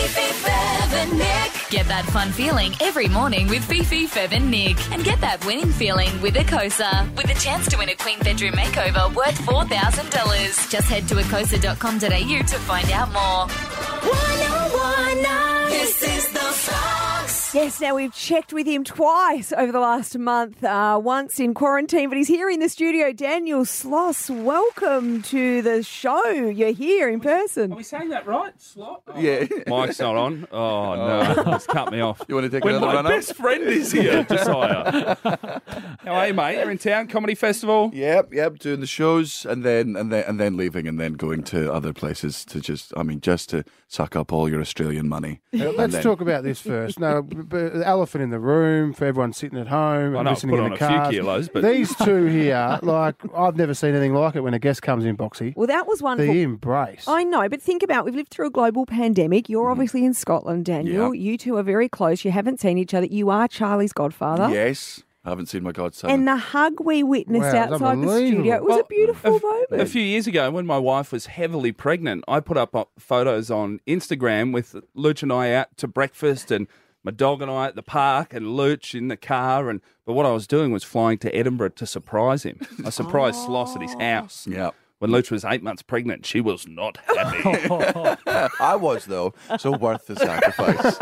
Fifi, Fev and Nick. Get that fun feeling every morning with Fifi, Fev and Nick. And get that winning feeling with Ecosa. With a chance to win a Queen bedroom makeover worth $4,000. Just head to ecosa.com.au to find out more. 1019. This is the Fox. Yes, now we've checked with him twice over the last month, once in quarantine, but he's here in the studio. Daniel Sloss, welcome to the show. You're here in person. Are we saying that right? Slot? Oh. Yeah. Mic's not on. Oh, no. It's cut me off. You want to take When another my run up? best friend is here, Josiah. How are you, mate? You're in town, comedy festival? Yep, doing the shows and then leaving and then going to other places to just to suck up all your Australian money. Let's talk about this first. No, but the elephant in the room for everyone sitting at home I and know, listening put in on the a few cars. kilos, but These two here, like, I've never seen anything like it when a guest comes in, Boxy. Well, that was wonderful. The embrace. I know, but think about, we've lived through a global pandemic. You're obviously in Scotland, Daniel. Yep. You two are very close. You haven't seen each other. You are Charlie's godfather. Yes, I haven't seen my godson. And the hug we witnessed Wow, it's outside the studio, it was a beautiful moment. a few years ago, when my wife was heavily pregnant, I put up photos on Instagram with Luch and I out to breakfast and my dog and I at the park and Luch in the car. But what I was doing was flying to Edinburgh to surprise him. I surprised Sloss at his house. Yeah. When Luch was 8 months pregnant, she was not happy. I was, though, so worth the sacrifice.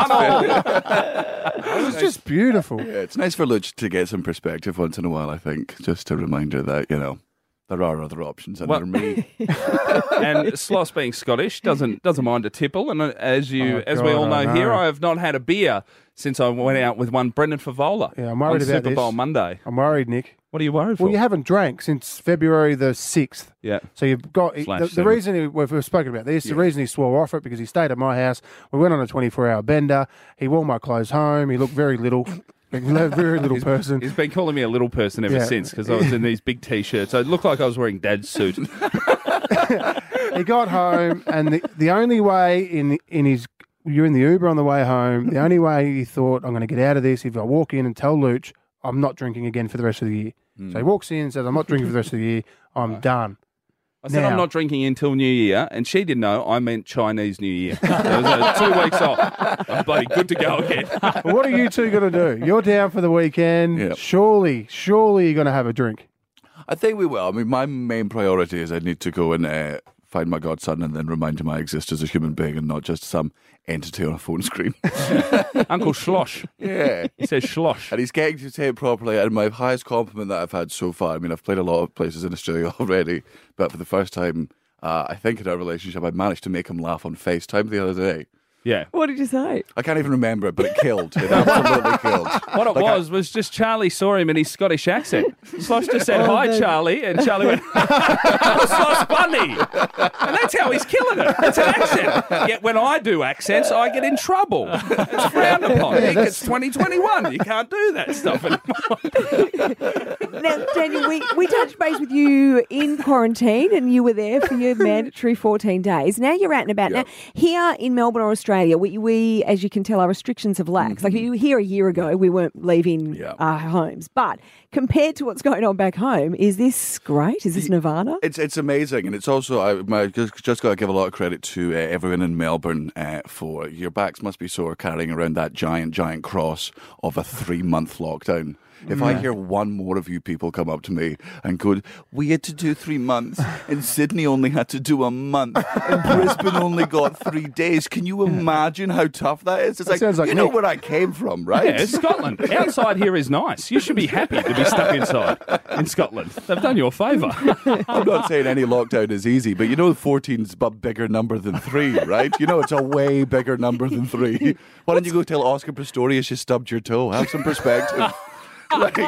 It was just beautiful. Yeah, it's nice for Luch to get some perspective once in a while, I think, just a reminder that, there are other options under me. And Sloss, being Scottish, doesn't mind a tipple. And as we all know here, I have not had a beer since I went out with one Brendan Favola Yeah, I'm worried on about Super Bowl this. Monday. I'm worried, Nick. What are you worried for? Well, you haven't drank since February the 6th. Yeah. So you've got Slash the reason we've spoken about this. The reason he swore off it because he stayed at my house. We went on a 24-hour bender. He wore my clothes home. He looked very little, very little person. He's been calling me a little person ever since because I was in these big T-shirts. So it looked like I was wearing Dad's suit. He got home, and the only way you're in the Uber on the way home. The only way he thought I'm going to get out of this if I walk in and tell Luch I'm not drinking again for the rest of the year. So he walks in and says I'm not drinking for the rest of the year. I'm done. I said Now- I'm not drinking until New Year, and she didn't know I meant Chinese New Year. It was 2 weeks off. I'm bloody good to go again. But what are you two going to do? You're down for the weekend. Yep. Surely you're going to have a drink. I think we will. I mean, my main priority is I need to go and find my godson and then remind him I exist as a human being and not just some entity on a phone screen. Uncle Schlosh. Yeah. He says Schlosh. And he's getting to say it properly. And my highest compliment that I've had so far, I mean, I've played a lot of places in Australia already, but for the first time, I think in our relationship, I managed to make him laugh on FaceTime the other day. Yeah. What did you say? I can't even remember it, but it killed. It absolutely killed. What it was just Charlie saw him in his Scottish accent. Slosh just said, hi, Charlie. And Charlie went, Slosh Bunny. And that's how he's killing it. It's an accent. Yet when I do accents, I get in trouble. It's frowned upon. Nick, it's 2021. You can't do that stuff anymore. Now, Daniel, we touched base with you in quarantine and you were there for your mandatory 14 days. Now you're out and about. Yep. Now, here in Melbourne or Australia, we, as you can tell, our restrictions have laxed. Like you were here a year ago, we weren't leaving Yep. our homes. But compared to what's going on back home, is this great? Is this nirvana? It's amazing, and it's also I just got to give a lot of credit to everyone in Melbourne for your backs must be sore carrying around that giant cross of a 3-month lockdown. If I hear one more of you people come up to me and go, we had to do 3 months, and Sydney only had to do a month, and Brisbane only got 3 days. Can you imagine how tough that is? It's sounds like you know Nick. where I came from, right? Yeah, it's Scotland. Outside here is nice. You should be happy to be stuck inside in Scotland. They've done you a favour. I'm not saying any lockdown is easy, but 14's a bigger number than 3, right? It's a way bigger number than 3. Why don't you go tell Oscar Pistorius you stubbed your toe? Have some perspective. What's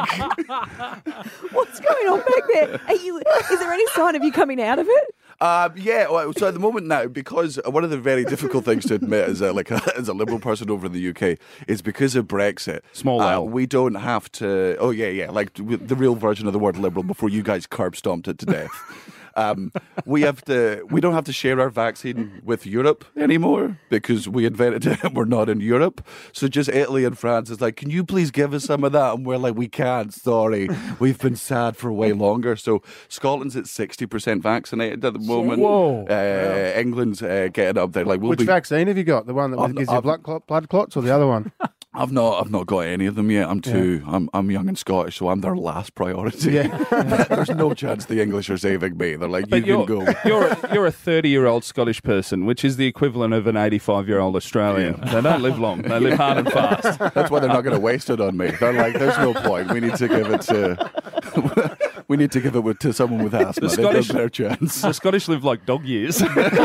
going on back there? Is there any sign of you coming out of it? So at the moment now, because one of the very difficult things to admit as a Liberal person over in the UK is because of Brexit. Small L. We don't have to. Oh yeah, like the real version of the word Liberal before you guys curb stomped it to death. We don't have to share our vaccine with Europe anymore because we invented it and we're not in Europe. So just Italy and France is like, can you please give us some of that? And we're like, we can't, sorry. We've been sad for way longer. So Scotland's at 60% vaccinated at the moment. Whoa. England's getting up there. Like, Which vaccine have you got? The one that gives you blood clots or the other one? I've not got any of them yet. I'm young and Scottish, so I'm their last priority. Yeah. There's no chance the English are saving me. They're like, But you can go. You're a 30-year-old Scottish person, which is the equivalent of an 85-year-old Australian. They don't live long. They live hard and fast. That's why they're not going to waste it on me. They're like, there's no point. We need to give it to. We need to give it to someone with asthma. They've got a better chance. The Scottish live like dog years.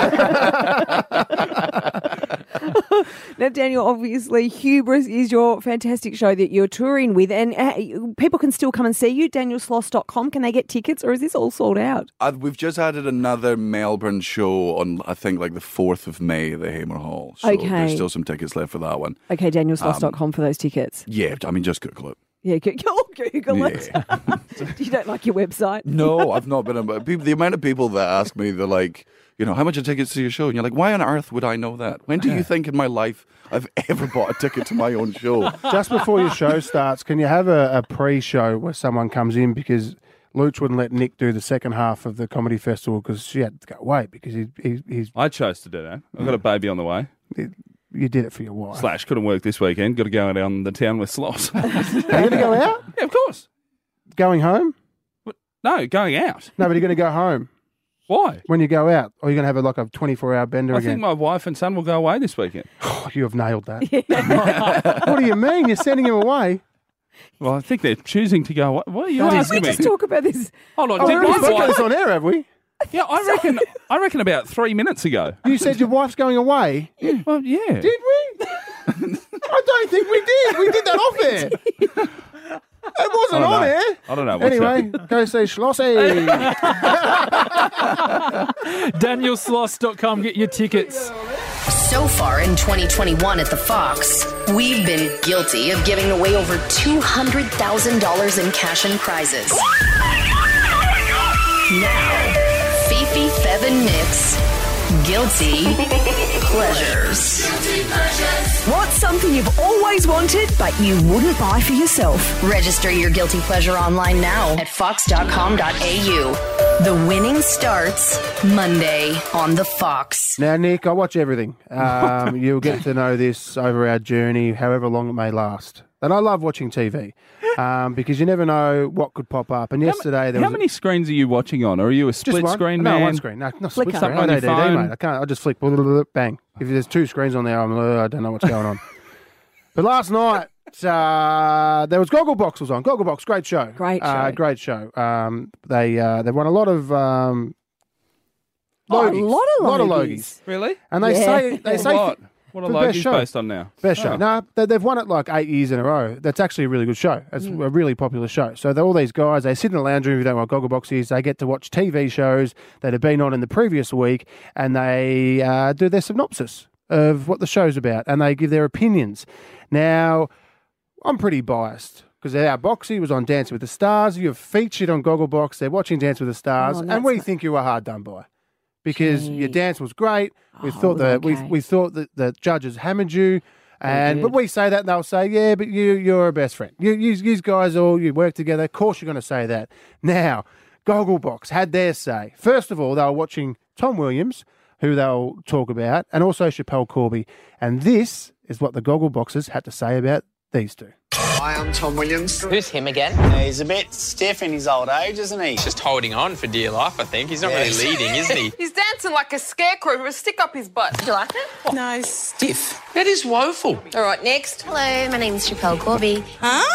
Now, Daniel, obviously, Hubris is your fantastic show that you're touring with, and people can still come and see you. DanielSloss.com. Can they get tickets, or is this all sold out? We've just added another Melbourne show on, I think, like the 4th of May at the Hamer Hall. So Okay. there's still some tickets left for that one. Okay, DanielSloss.com for those tickets. Yeah, I mean, just Google it. Yeah, Google it. You don't like your website? No, I've not been. The amount of people that ask me, they're like, you know, how much are tickets to your show? And you're like, why on earth would I know that? When do you think in my life I've ever bought a ticket to my own show? Just before your show starts, can you have a pre-show where someone comes in because Luch wouldn't let Nick do the second half of the comedy festival because she had to go wait because he's I chose to do that. I've got a baby on the way. you did it for your wife. / couldn't work this weekend. Got to go down the town with Sloss. Are you going to go out? Yeah, of course. Going home? No, going out. No, but you're going to go home Why? when you go out, or you're going to have a 24-hour bender I again. think my wife and son will go away this weekend. Oh, you have nailed that. What do you mean? You're sending him away? Well, I think they're choosing to go away. What are you Did we asking me? just talk about this? Hold on. Oh, Did we've my got wife... this on air, have we? Yeah, I reckon about 3 minutes ago. You said your wife's going away. Well, yeah. Did we? I don't think we did. We did that off air. It wasn't on air. I don't know. What's Anyway, go see Schlossie. DanielSloss.com. Get your tickets. So far in 2021 at the Fox, we've been guilty of giving away over $200,000 in cash and prizes. Now, Fifi, Fev, and Nick's Guilty Pleasures. What's something you've always wanted but you wouldn't buy for yourself? Register your guilty pleasure online now at fox.com.au. The winning starts Monday on the Fox. Now, Nick, I watch everything. You'll get to know this over our journey, however long it may last. And I love watching TV because you never know what could pop up. And yesterday there How was many screens are you watching on? Or are you a just split one. screen no, man? one screen. No, not split Flicker. screen. Something on your ADD, phone? mate. I can't. I just flick. Bang. If there's two screens on there, I don't know what's going on. But last night there was Gogglebox was on. Gogglebox, great show. Great show. Great show. They won a lot of a Logies. lot of Logies. Logies. Really? And they Yeah. say What? What are for best Logies show. based on now? best show. Oh. No, they've won it like 8 years in a row. That's actually a really good show. It's a really popular show. So all these guys, they sit in the lounge room. If you don't know what Gogglebox is, they get to watch TV shows that have been on in the previous week, and they do their synopsis of what the show's about, and they give their opinions. Now, I'm pretty biased because our Boxy was on Dance with the Stars. You're featured on Gogglebox. They're watching Dance with the Stars, Oh, and that's we not- think you were hard done by because your Gee. dance was great. We Oh, thought that okay. we thought that the judges hammered you. And did. but we say that, and they'll say, "Yeah, but you're a best friend. You guys you work together. Of course, you're going to say that." Now, Gogglebox had their say. First of all, they were watching Tom Williams, who they'll talk about, and also Chappelle Corby. And this is what the Goggleboxers had to say about these two. Hi, I'm Tom Williams. Who's him again? He's a bit stiff in his old age, isn't he? Just holding on for dear life, I think. He's not Yes. really leading, isn't he? He's dancing like a scarecrow with a stick up his butt. Do you like it? No, stiff. That is woeful. All right, next. Hello, my name's Chappelle Corby.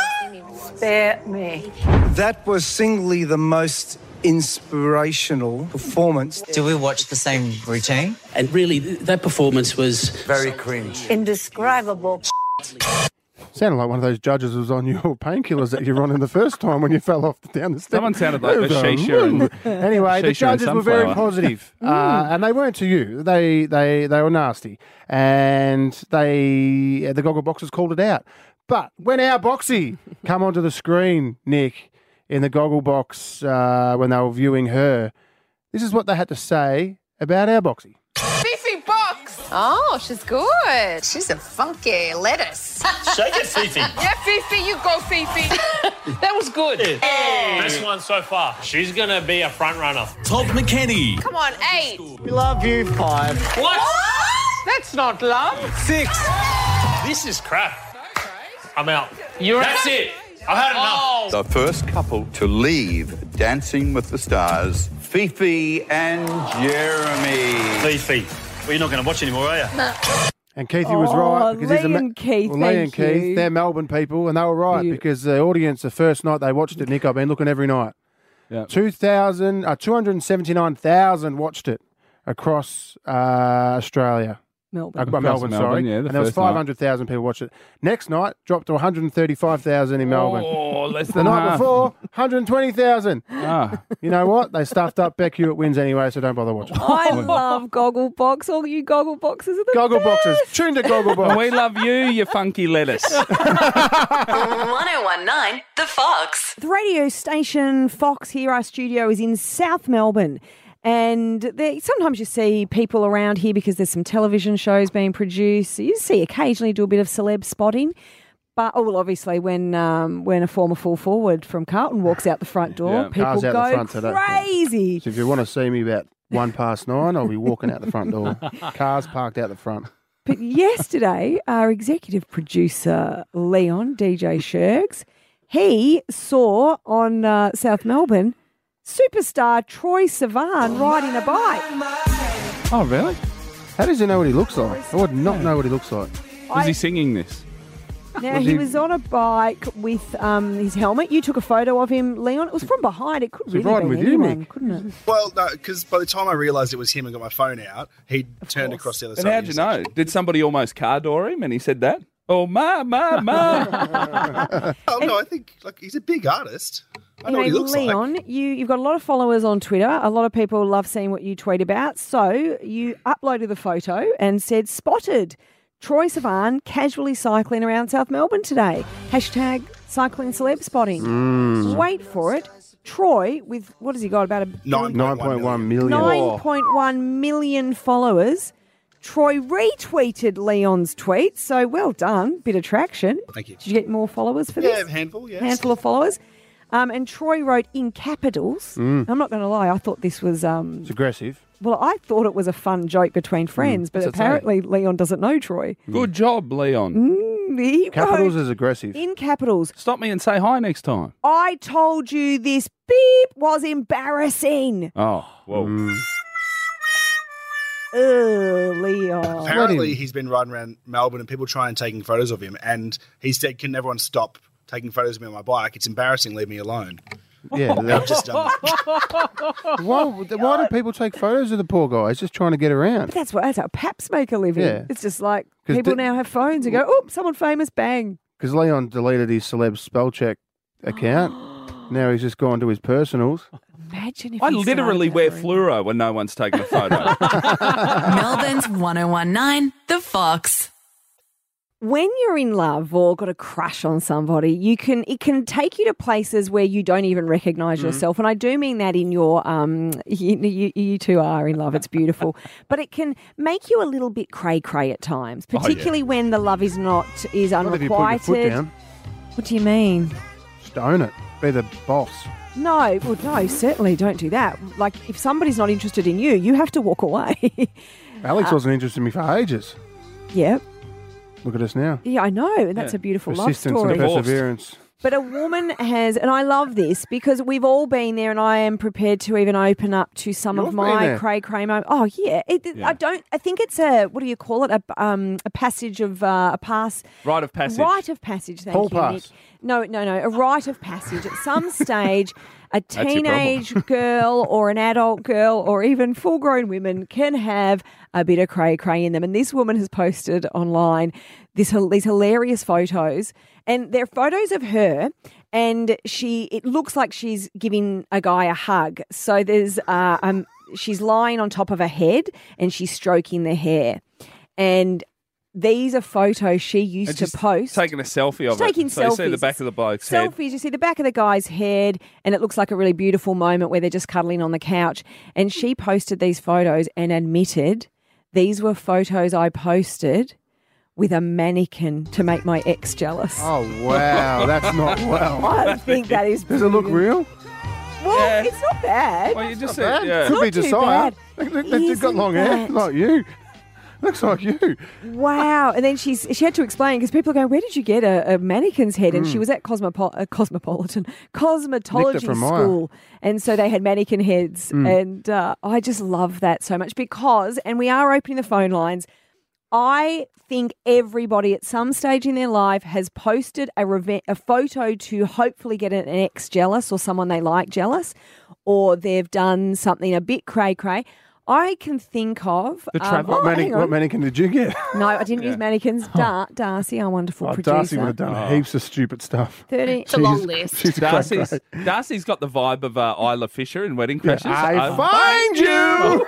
Spare me. That was singly the most inspirational performance. Do we watch the same routine? And really, that performance was Very cringe. Indescribable. Sounded like one of those judges who was on your painkillers that you were on in the first time when you fell off down the steps. Someone sounded like a shisha and Anyway, the Shisha and judges were very sunflower. positive, and they weren't to you. They were nasty, and the Goggleboxers called it out. But when our Boxy come onto the screen, Nick, in the Gogglebox when they were viewing her, This is what they had to say about our Boxy. Fifi Box. Oh, she's good. She's a funky lettuce. Shake it, Fifi. Yeah, Fifi, you go, Fifi. That was good. Best one so far. She's going to be a front runner. Todd McKenny. Come on, 8. We love you, 5. What? That's not love. 6. This is crap. I'm out. That's it. I've had enough. The first couple to leave Dancing with the Stars, Fifi and Jeremy. Fifi. Well, you're not going to watch anymore, are you? No. And Keithy was right. Lee and Keith, Lee and thank you. Keith, they're Melbourne people, and they were right because the audience, the first night they watched it, Nick, I've been looking every night. Yeah. 279,000 watched it across Australia. Melbourne. Melbourne, sorry. Yeah, and there was 500,000 people watched it. Next night, dropped to 135,000 in Melbourne. Oh, less The than night half. before, 120,000. Ah. You know what? They stuffed up. Beck Hewitt wins anyway, so don't bother watching. I love Gogglebox. All you Goggleboxes are the Goggle best. boxes. Tune to Gogglebox. And we love you, you funky lettuce. 1019 The Fox. The radio station Fox here, our studio is in South Melbourne. And sometimes you see people around here because there's some television shows being produced. You see occasionally do a bit of celeb spotting. But obviously when a former full forward from Carlton walks out the front door, people Cars out go the front today. crazy. So if you want to see me about 9:15, I'll be walking out the front door. Cars parked out the front. But yesterday, our executive producer, Leon, DJ Shergs, he saw on South Melbourne superstar Troy Sivan riding a bike. Oh, really? How does he know what he looks like? I would not know what he looks like. Was he singing this? Now, he was on a bike with his helmet. You took a photo of him, Leon. It was from behind. It could Was he really riding be with you, anyone, Nick? couldn't it? Well, no, because by the time I realised it was him and got my phone out, he turned across the other And side. how'd you know? Did somebody almost car door him and he said that? Oh, ma. Oh, no, I think he's a big artist. I know what he looks Leon, like. you've got a lot of followers on Twitter. A lot of people love seeing what you tweet about. So you uploaded the photo and said, spotted Troy Sivan casually cycling around South Melbourne today. Hashtag cycling celeb spotting. Wait for it. Troy, with, what has he got, about 9.1 million. 9.1 million followers. Troy retweeted Leon's tweet, so well done. Bit of traction. Thank you. Did you get more followers for this? Yeah, a handful, yes. Handful of followers. And Troy wrote in capitals. I'm not going to lie, I thought this was... It's aggressive. Well, I thought it was a fun joke between friends, but What's it say? apparently Leon doesn't know Troy. Good job, Leon. He Capitals wrote is aggressive. in capitals, Stop me and say hi next time. I told you this beep was embarrassing. Oh, whoa. Leon. Apparently, he's been riding around Melbourne and people try and taking photos of him. And he said, can everyone stop taking photos of me on my bike? It's embarrassing. Leave me alone. Yeah. I've just done that. Why do people take photos of the poor guy? He's just trying to get around. But that's how Paps make a living. Yeah. It's just like 'Cause people now have phones and go, oh, someone famous, bang. Because Leon deleted his celeb spell check account. Now he's just gone to his personals. Imagine if I he literally started wear that fluoro when no one's taking a photo. Melbourne's 1019 The Fox. When you're in love or got a crush on somebody, it can take you to places where you don't even recognise yourself. And I do mean that in your you two are in love. It's beautiful, but it can make you a little bit cray at times, particularly when the love is What if you put your foot unrequited. down? What do you mean? Just own it. Be the boss. No, well, no, certainly don't do that. Like if somebody's not interested in you, you have to walk away. Alex wasn't interested in me for ages. Yeah. Look at us now. Yeah, I know. And that's a beautiful love Persistence story. and perseverance. But a woman has, and I love this because we've all been there, and I am prepared to even open up to some You've of been my there. cray moments. Oh yeah, I think it's a, what do you call it? A passage of a pass. Rite of passage. Rite of passage. Thank Hall you, pass. Nick. No. A rite of passage. At some stage, a your problem. teenage girl or an adult girl or even full-grown women can have a bit of cray in them. And this woman has posted online these hilarious photos, and they're photos of her, and it looks like she's giving a guy a hug. So there's she's lying on top of a head and she's stroking the hair, and these are photos she used to post. Taking a selfie of She's it. taking so you see selfies. the back of the bloke's head. Selfies, you see the back of the guy's head, and it looks like a really beautiful moment where they're just cuddling on the couch. And she posted these photos and admitted these were photos I posted with a mannequin to make my ex jealous. Oh, wow. That's not well. I think that is Does it look real? Well, it's not bad. Well, you just Bad. said, yeah. Could be Not too Josiah. bad. They've got long hair, Isn't like you. Looks like you. Wow. And then she had to explain because people are going, where did you get a mannequin's head? And she was at cosmetology from Maya. school. And so they had mannequin heads. And I just love that so much because, and we are opening the phone lines, I think everybody at some stage in their life has posted a photo to hopefully get an ex jealous or someone they like jealous, or they've done something a bit cray-cray. I can think of... What mannequin did you get? No, I didn't use mannequins. Darcy, our wonderful producer. Darcy would have done heaps of stupid stuff. 30. It's a long list. She's a cray-cray. Darcy's got the vibe of Isla Fisher in Wedding Crashers. I find you!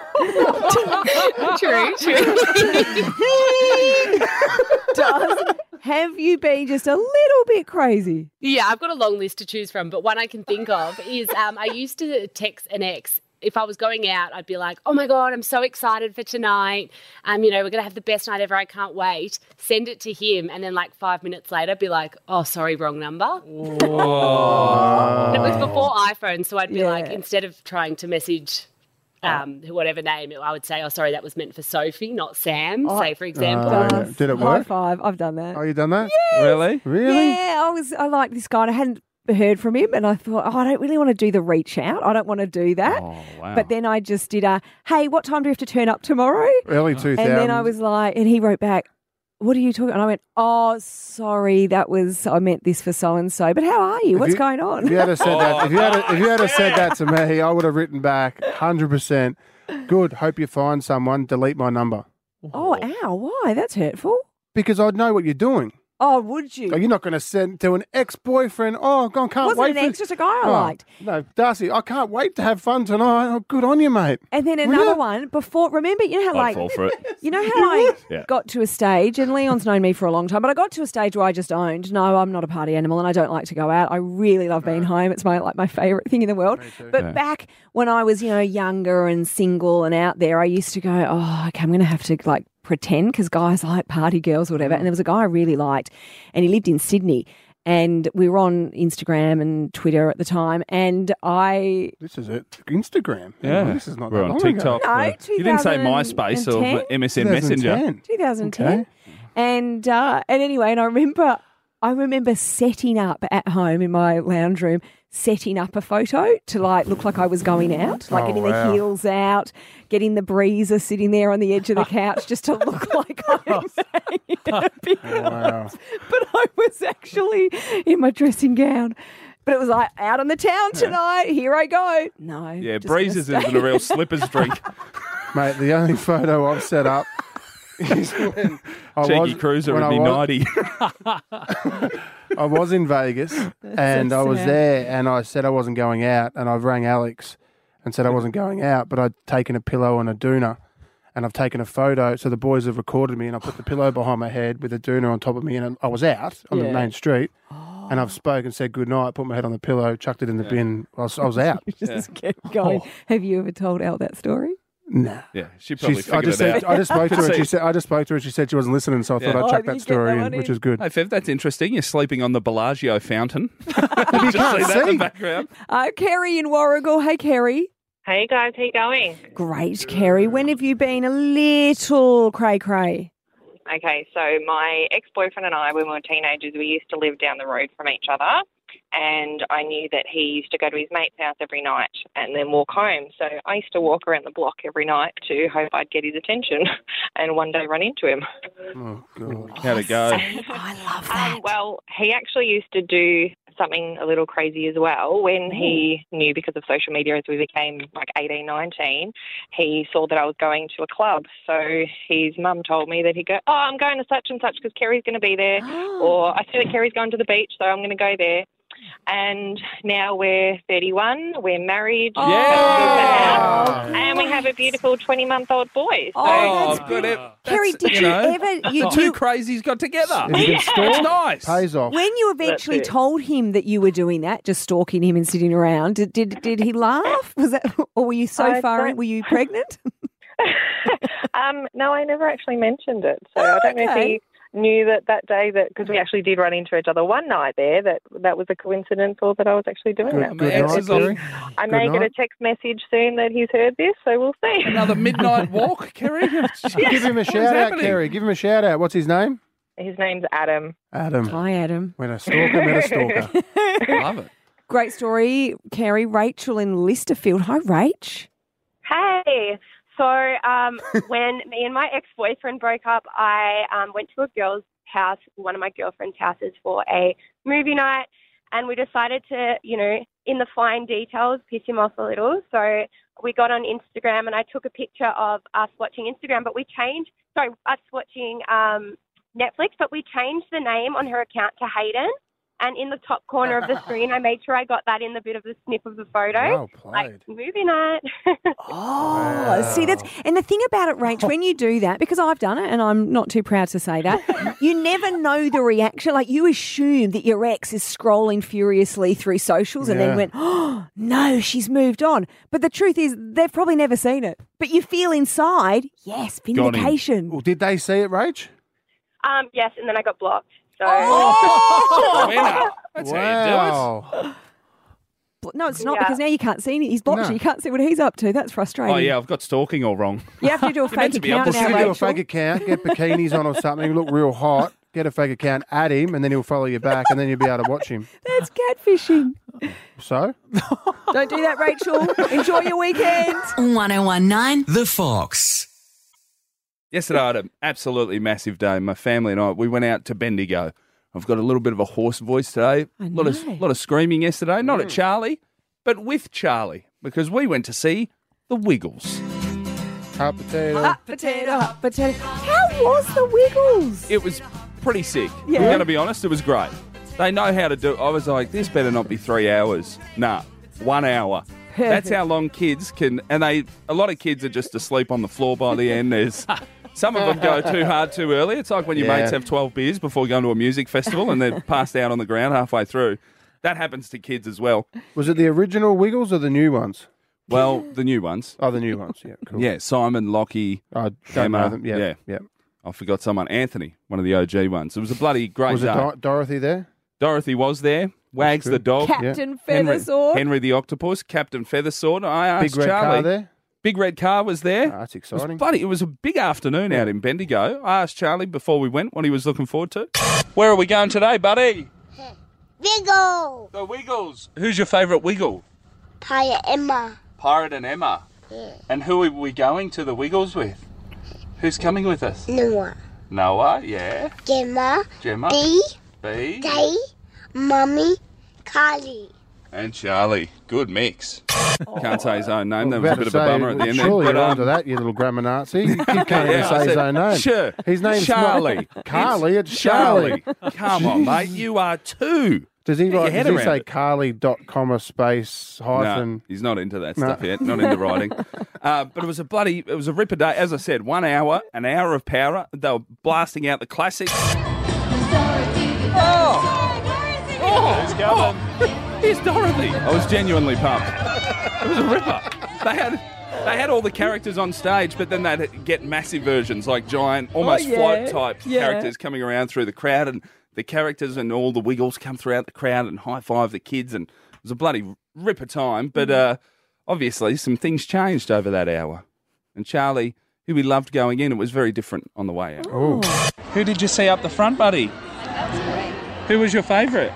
Does have you been just a little bit crazy? Yeah, I've got a long list to choose from, but one I can think of is I used to text an ex. If I was going out, I'd be like, oh, my God, I'm so excited for tonight. We're going to have the best night ever. I can't wait. Send it to him. And then 5 minutes later, be like, oh, sorry, wrong number. And it was before iPhone. So I'd be like, instead of trying to message whatever name, I would say, oh, sorry, that was meant for Sophie, not Sam, say, for example. Did it High work? five. I've done that. Oh, you done that? Yes. Really? Really? Yeah, I liked this guy and I hadn't heard from him and I thought, I don't really want to do the reach out. I don't want to do that. Oh, wow. But then I just did hey, what time do we have to turn up tomorrow? Early 2000s. And then I was like, and he wrote back, what are you talking? And I went, oh, sorry, I meant this for so-and-so. But how are you? What's going on? If you had have said that, if you had have said that to me, I would have written back 100%. Good. Hope you find someone. Delete my number. Oh, ow. Why? That's hurtful. Because I'd know what you're doing. Oh, would you? Oh, you're not going to send to an ex-boyfriend, oh, God, can't Wasn't wait an for ex, just a guy I liked. No, Darcy, I can't wait to have fun tonight. Oh, good on you, mate. And then another one before, remember, you know how I'd fall for it. you know how I Yeah. got to a stage, and Leon's known me for a long time, but I got to a stage where I just owned, no, I'm not a party animal and I don't like to go out. I really love being home. It's my favourite thing in the world. But back when I was, younger and single and out there, I used to go, oh, okay, I'm going to have to pretend because guys like party girls or whatever. And there was a guy I really liked and he lived in Sydney. And we were on Instagram and Twitter at the time, and This is it. Instagram. Yeah. This is not We're that on long TikTok. ago. No, You didn't say MySpace or 2010? MSN Messenger. 2010. Okay. And anyway, and I remember setting up at home in my lounge room, setting up a photo to look like I was going out, getting the heels out, getting the breezer sitting there on the edge of the couch just to look like I'm staying in a big house. But I was actually in my dressing gown. But it was out on the town tonight. Here I go. No. Yeah, just gonna breezes stay. isn't a real slippers drink. Mate, the only photo I've set up is when Cheeky cruiser would be 90. I was in Vegas and I was sad. there and I said I wasn't going out and I rang Alex and said I wasn't going out, but I'd taken a pillow and a doona and I've taken a photo. So the boys have recorded me and I put the pillow behind my head with a doona on top of me and I was out on the main street and I've spoken, said good night, put my head on the pillow, chucked it in the bin. I was out. You just kept going. Have you ever told Elle that story? Nah. Yeah, she probably figured it out. I just spoke to her and she said she wasn't listening, so I thought I'd chuck that story in, which is good. Hey, Fev, that's interesting. You're sleeping on the Bellagio fountain. You Just can't see that in see. the background. Kerry in Warragul. Hey, Kerry. Hey guys, how you going? Great, Kerry. When have you been a little cray-cray? Okay, so my ex-boyfriend and I, when we were teenagers, we used to live down the road from each other, and I knew that he used to go to his mate's house every night and then walk home. So I used to walk around the block every night to hope I'd get his attention and one day run into him. Oh, God. How'd it go? I love that. Well, he actually used to do something a little crazy as well. When he knew, because of social media, as we became 18, 19, he saw that I was going to a club. So his mum told me that he'd go, I'm going to such and such because Kerry's going to be there. Or I see that Kerry's going to the beach, so I'm going to go there. And now we're 31, we're married, and we have a beautiful 20-month-old boy. So Oh, Oh, good. Kerry, did you ever... The two crazies got together. It's nice. Pays off. When you eventually told him that you were doing that, just stalking him and sitting around, did he laugh? Was that, or were you so far in? Were you pregnant? No, I never actually mentioned it. So I don't know if he knew that day because we actually did run into each other one night there, that was a coincidence or that I was actually doing that. I may get a text message soon that he's heard this, so we'll see. Another midnight walk, Kerry? Give him a shout out, Kerry. Give him a shout out. What's his name? His name's Adam. Adam. Hi, Adam. When a stalker met a stalker. Love it. Great story, Kerry. Rachel in Listerfield. Hi, Rach. Hey. So when me and my ex-boyfriend broke up, I went to a girl's house, one of my girlfriend's houses, for a movie night, and we decided to, in the fine details, piss him off a little. So we got on Instagram, and I took a picture of us watching us watching Netflix, but we changed the name on her account to Hayden. And in the top corner of the screen, I made sure I got that in the bit of the snip of the photo. Well played. Like, movie night. See, and the thing about it, Rach, when you do that, because I've done it and I'm not too proud to say that, you never know the reaction. Like, you assume that your ex is scrolling furiously through socials and then went, oh, no, she's moved on. But the truth is, they've probably never seen it. But you feel inside, yes, vindication. Well, did they see it, Rach? Yes, and then I got blocked. So. Winner. That's how you do it. No, it's not, because now you can't see it. He's blocked you. You can't see what he's up to. That's frustrating. Oh, yeah, I've got stalking all wrong. You have to do a fake account now, do a Rachel. fake account, get bikinis on or something, look real hot, get a fake account, add him, and then he'll follow you back, and then you'll be able to watch him. That's catfishing. So? Don't do that, Rachel. Enjoy your weekend. 1019 The Fox. Yesterday I had an absolutely massive day. My family and I, we went out to Bendigo. I've got a little bit of a hoarse voice today. A lot of screaming yesterday. Not at Charlie, but with Charlie, because we went to see the Wiggles. Hot potato. Hot potato, hot potato. How was the Wiggles? It was pretty sick. Yeah. I'm going to be honest, it was great. They know how to do it. I was like, this better not be 3 hours. Nah, 1 hour. Perfect. That's how long kids can, and a lot of kids are just asleep on the floor by the end. There's some of them go too hard too early. It's like when your mates have 12 beers before going to a music festival and they're passed out on the ground halfway through. That happens to kids as well. Was it the original Wiggles or the new ones? Well, the new ones. Oh, the new ones. Yeah, cool. Yeah, Simon, Lockie, I don't know them. Yeah. I forgot someone. Anthony, one of the OG ones. It was a bloody great Was day. it Dorothy there? Dorothy was there. Wags the dog. Captain Feathersword. Henry the octopus. Captain Feathersword. I asked Big red Charlie. car there? Big red car was there. That's exciting. It was a big afternoon out in Bendigo. I asked Charlie before we went what he was looking forward to. Where are we going today, buddy? Wiggle. The Wiggles. Who's your favourite Wiggle? Pirate Emma. Pirate and Emma. Yeah. And who are we going to the Wiggles with? Who's coming with us? Noah. Noah, yeah. Gemma. B. Day. Mummy. Carly. And Charlie. Good mix. Can't say his own name. That was a bit of a Say, bummer at the end. surely there. you're onto that, you little grammar Nazi. You can't even say his own name. Sure. His name's Charlie. Not Carly, it's Charlie. Come on, mate. You are two. Does he, Get your head say around it. Carly.comma space hyphen? No, he's not into that stuff yet. Not into writing. But it was a ripper day. As I said, 1 hour, an hour of power. They were blasting out the classics. Who's coming? Here's Dorothy. I was genuinely pumped. It was a ripper. They had all the characters on stage, but then they'd get massive versions, like giant, almost float-type characters coming around through the crowd, and the characters and all the Wiggles come throughout the crowd and high-five the kids, and it was a bloody ripper time. But obviously, some things changed over that hour. And Charlie, who we loved going in, it was very different on the way out. Oh. Who did you see up the front, buddy? Who was your favourite?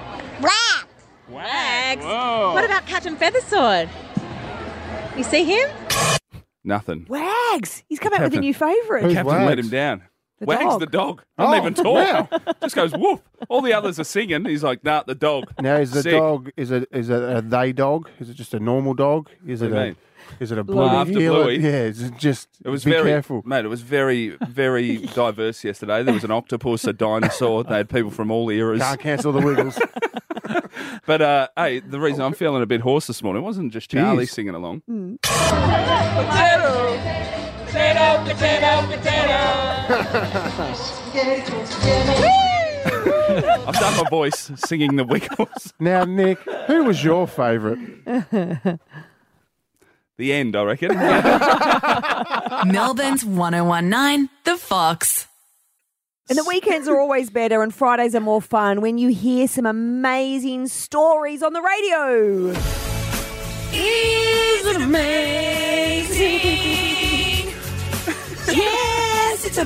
Wags. Whoa. What about Captain Feathersword? You see him? Nothing. Wags. He's come out with a new favourite. Captain let him down. The Wags dog. the dog. Doesn't even talk. Just goes whoop. All the others are singing. He's like, nah, the dog. Now, is the Sick. dog, is it a they dog? Is it just a normal dog? Is What it do you a mean? Is it a Bluey. Bluey? After Bluey. Yeah, it's just It was be very, careful. mate. It was very, very diverse yesterday. There was an octopus, a dinosaur. They had people from all eras. Can't cancel the Wiggles. But hey, the reason I'm feeling a bit hoarse this morning wasn't just Charlie singing along. Potato, potato, potato, potato. I've done my voice singing the Wiggles. Now, Nick, who was your favourite? The end, I reckon. Melbourne's 1019, The Fox. And the weekends are always better and Fridays are more fun when you hear some amazing stories on the radio. Is it amazing? Yes, it's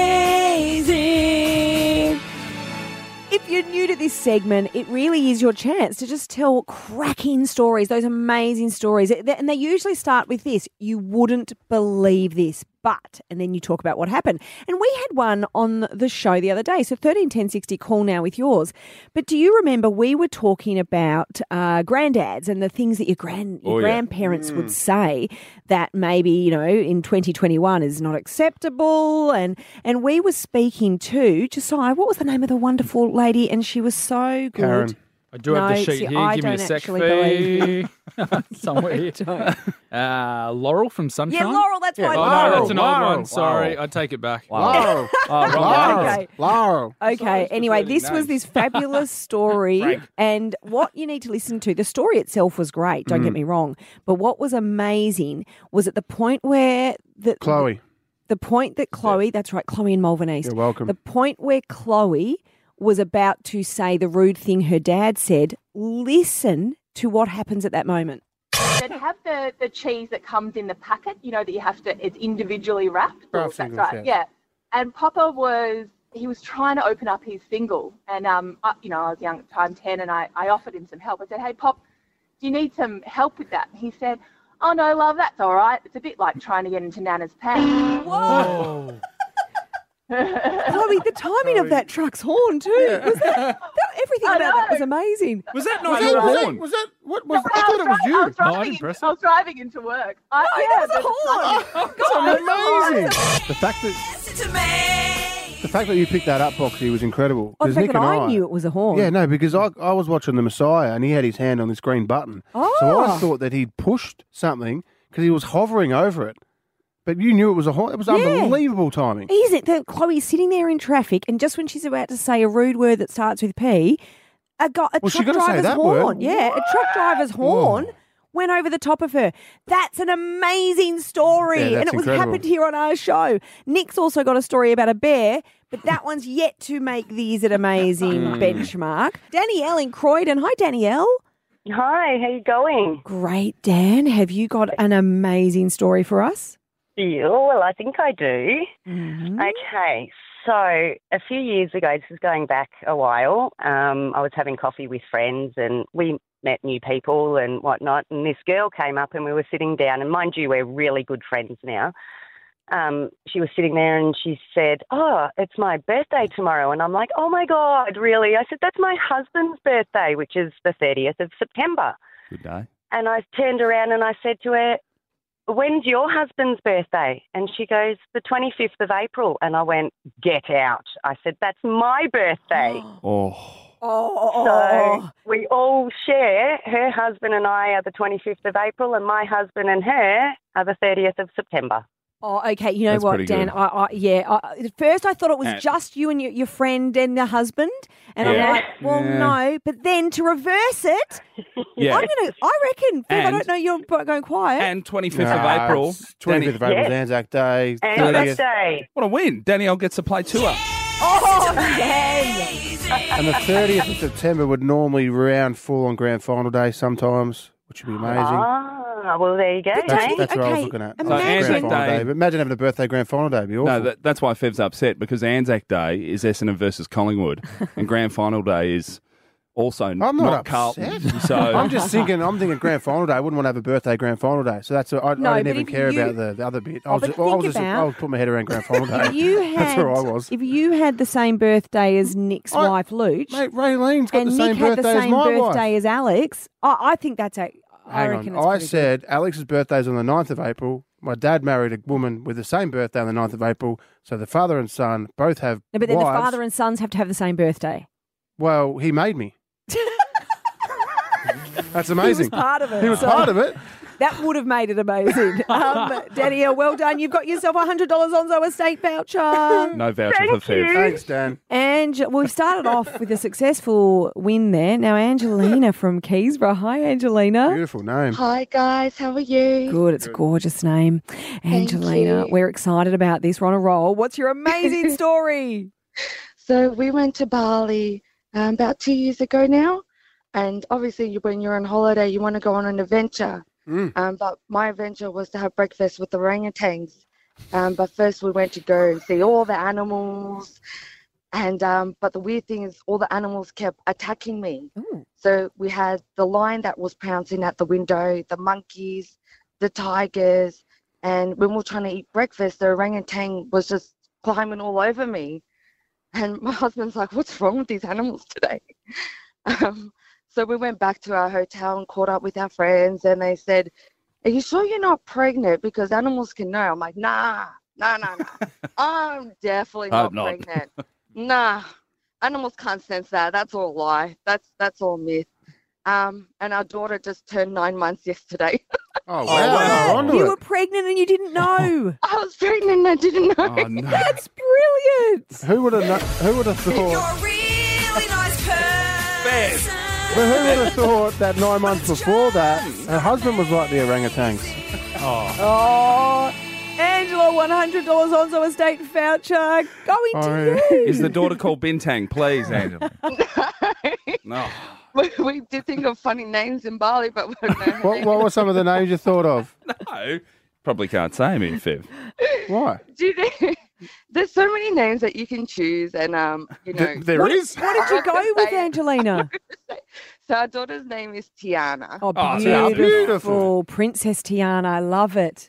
amazing. If you're new to this segment, it really is your chance to just tell cracking stories, those amazing stories. And they usually start with this: you wouldn't believe this, but, and then you talk about what happened. And we had one on the show the other day, so 131060, call now with yours. But do you remember we were talking about granddads and the things that your grandparents would say that maybe, you know, in 2021 is not acceptable? And we were speaking to Josiah, what was the name of the wonderful lady? And she was so good. Karen. I do have the sheet here. I Give me a don't sec, actually believe somewhere here. Laurel from Sunshine. Yeah, Laurel, that's right. Oh, Laurel. no, that's an old Laurel. one. Sorry, I take it back. Laurel. Okay. Laurel. Okay, anyway, this was this fabulous story, and what you need to listen to, the story itself was great, don't get me wrong, but what was amazing was at the point where Chloe. The point that Chloe, that's right, Chloe in Malvern East. You're welcome. The point where Chloe was about to say the rude thing her dad said, listen to what happens at that moment. They'd have the cheese that comes in the packet, you know, that you have to, it's individually wrapped. That's right, yeah. And Papa was trying to open up his single. And, you know, I was young at the time, 10, and I offered him some help. I said, hey, Pop, do you need some help with that? And he said, oh, no, love, that's all right. It's a bit like trying to get into Nana's pants. Whoa. Chloe, the timing of that truck's horn too. Was that everything about that was amazing. Was that not your horn? Was that what was? I thought it was you. I was driving into work. That was a horn. That's amazing. The fact that you picked that up, Boxy, was incredible. Oh, the fact Nick that and I knew it was a horn. Yeah, no, because I was watching The Messiah and he had his hand on this green button. Oh. So I thought that he'd pushed something because he was hovering over it. But you knew it was a horn. It was unbelievable timing. Is it that Chloe's sitting there in traffic and just when she's about to say a rude word that starts with P, a truck driver's horn. Yeah, a truck driver's horn went over the top of her. That's an amazing story. Yeah, and it was happened here on our show. Nick's also got a story about a bear, but that one's yet to make the Is It Amazing benchmark. Danielle in Croydon. Hi, Danielle. Hi, how you going? Great, Dan. Have you got an amazing story for us? Yeah, well, I think I do. Mm-hmm. Okay, so a few years ago, this is going back a while, I was having coffee with friends and we met new people and whatnot, and this girl came up and we were sitting down, and mind you, we're really good friends now. She was sitting there and she said, oh, it's my birthday tomorrow. And I'm like, oh, my God, really? I said, that's my husband's birthday, which is the 30th of September. Good day. And I turned around and I said to her, when's your husband's birthday? And she goes, the 25th of April. And I went, get out. I said, that's my birthday. So we all share, her husband and I are the 25th of April and my husband and her are the 30th of September. Oh, okay. You know That's what, pretty Dan? good. At first I thought it was just you and your friend and the husband. And I'm like, well, no. But then to reverse it, I reckon, Viv, I don't know, you're going quiet. And 25th of April. 25th of April is Anzac Day. Anzac Day. What a win. Danielle gets to play tour. Oh, Dan. And the 30th of September would normally fall on Grand Final Day sometimes, which would be amazing. Ah, well, there you go. That's what I was looking at. So Anzac Day. But imagine having a birthday Grand Final Day. It'd be awful. No, that's why Fev's upset, because Anzac Day is Essendon versus Collingwood, and Grand Final Day is also I'm not not Carlton. upset. So I'm thinking Grand Final Day. I wouldn't want to have a birthday Grand Final Day. So that's I didn't even care about the other bit. I was putting my head around Grand Final Day. That's where I was. If you had the same birthday as Nick's wife, Luch, mate, Raylene's got and the same Nick had the birthday as same my birthday wife. as Alex, I think that's a. I Hang reckon on. it's I said Alex's birthday is on the 9th of April. My dad married a woman with the same birthday on the 9th of April. So the father and son both have No, but then wives. the father and sons have to have the same birthday. Well, he made me. That's amazing. He was part of it. He was part of it. That would have made it amazing. Dania, well done. You've got yourself a $100 Onzo Estate voucher. No voucher for Fev. Thanks, Dan. And we've started off with a successful win there. Now, Angelina from Keysborough. Hi, Angelina. Beautiful name. Hi guys, how are you? Good, it's a gorgeous name. Angelina, we're excited about this. We're on a roll. What's your amazing story? So we went to Bali about 2 years ago now, and obviously when you're on holiday, you want to go on an adventure. But my adventure was to have breakfast with the orangutans. But first we went to go and see all the animals. And but the weird thing is all the animals kept attacking me. So we had the lion that was pouncing at the window, the monkeys, the tigers. And when we were trying to eat breakfast, the orangutan was just climbing all over me. And my husband's like, what's wrong with these animals today? So we went back to our hotel and caught up with our friends, and they said, are you sure you're not pregnant? Because animals can know. I'm like, nah. I'm definitely not pregnant. Nah, animals can't sense that. That's all lie. That's all myth. And our daughter just turned 9 months yesterday. Oh, wow. You were pregnant and you didn't know. I was pregnant and I didn't know. Oh, no. That's brilliant. Who would have thought? You're a really nice person. Well, who would have thought that 9 months before that, her husband was like the orangutans? Oh, Angela, $100 Onzo Estate voucher going to you. Is the daughter called Bintang, please, Angela? No. We did think of funny names in Bali, but we don't know. What were some of the names you thought of? No. Probably can't say them here, Fev. Why? There's so many names that you can choose, and There is. What did you go with, Angelina? So our daughter's name is Tiana. Oh, beautiful. Princess Tiana. I love it.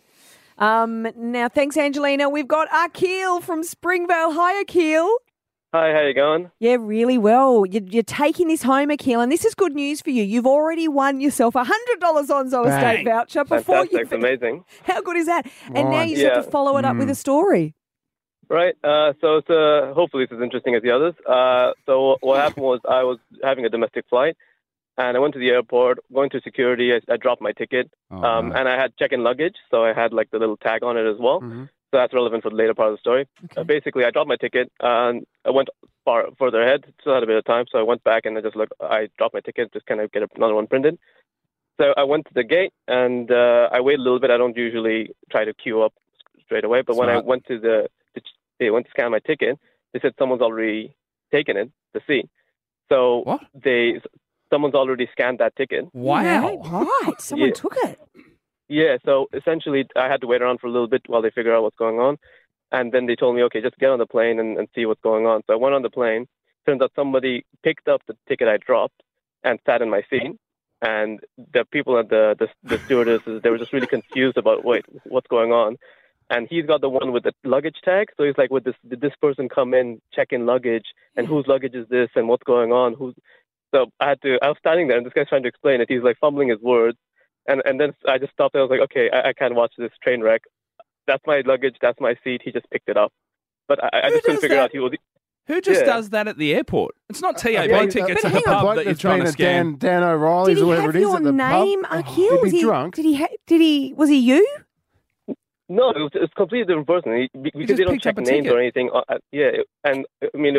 Now, thanks, Angelina. We've got Akil from Springvale. Hi, Akil. Hi, how you going? Yeah, really well. You're taking this home, Akil, and this is good news for you. You've already won yourself a $100 Onzo Estate voucher before Fantastic, amazing. How good is that? And now you just have to follow it up with a story. Right. So it's, hopefully it's as interesting as the others. So what happened was I was having a domestic flight, and I went to the airport. Going through security, I dropped my ticket, and I had check-in luggage, so I had like the little tag on it as well. So that's relevant for the later part of the story. Basically, I dropped my ticket, and I went further ahead. Still had a bit of time, so I went back and I dropped my ticket, just kind of get another one printed. So I went to the gate, and I waited a little bit. I don't usually try to queue up straight away, but when I went to went to scan my ticket, they said someone's already taken it, the seat. So someone's already scanned that ticket. Wow. Right. Someone took it. Yeah, so essentially I had to wait around for a little bit while they figure out what's going on. And then they told me, okay, just get on the plane and see what's going on. So I went on the plane. Turns out somebody picked up the ticket I dropped and sat in my seat. And the people at the stewardesses, they were just really confused about, what's going on? And he's got the one with the luggage tag. So he's like, did this person come in, check in luggage? And whose luggage is this? And what's going on? So I was standing there and this guy's trying to explain it. He's like fumbling his words. And then I just stopped and I was like, okay, I can't watch this train wreck. That's my luggage. That's my seat. He just picked it up. But I just couldn't figure out who just does that at the airport? It's not TAB tickets at the pub that you're trying to scan. Dan O'Reilly's or whatever it is at the pub. Did he have your name, Akil? Was he drunk? Was he you? No, it was a completely different person. Because they don't check names or anything. And I mean,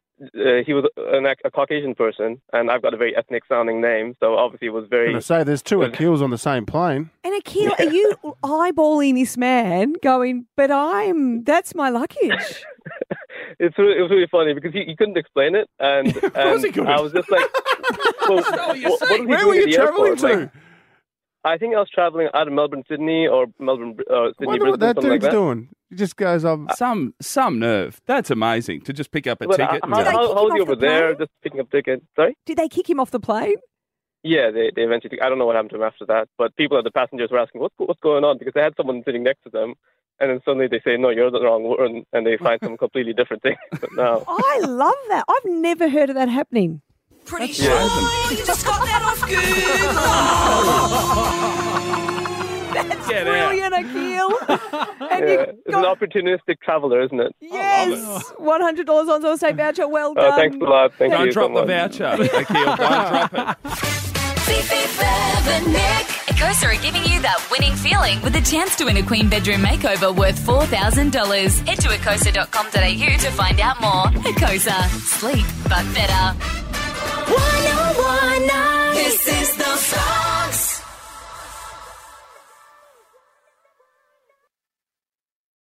he was a Caucasian person, and I've got a very ethnic-sounding name, so obviously it was very... I'm going to say, there's two Akils on the same plane. And Akil, are you eyeballing this man going, but that's my luggage? It was really funny because he couldn't explain it, and I was just like, where were you travelling to? I think I was traveling out of Melbourne, Sydney, or Melbourne, Sydney, wonder what that dude's doing. He just goes up. Some nerve. That's amazing to just pick up a ticket. How was he over there just picking up tickets? Sorry? Did they kick him off the plane? Yeah, they eventually. I don't know what happened to him after that, but people at the passengers were asking, what's going on? Because they had someone sitting next to them. And then suddenly they say, no, you're the wrong one, and they find some completely different thing. No. I love that. I've never heard of that happening. Pretty sure you just got that off Google. That's brilliant, Akil. And it's an opportunistic traveller, isn't it? Yes. $100 Onzo Estate voucher. Well done. Thanks a lot. Thank you. Don't drop the voucher, Akil. Don't drop it. and Nick. Ecosa are giving you that winning feeling with a chance to win a queen bedroom makeover worth $4,000. Head to ecosa.com.au to find out more. Ecosa. Sleep, but better. 1019. This is the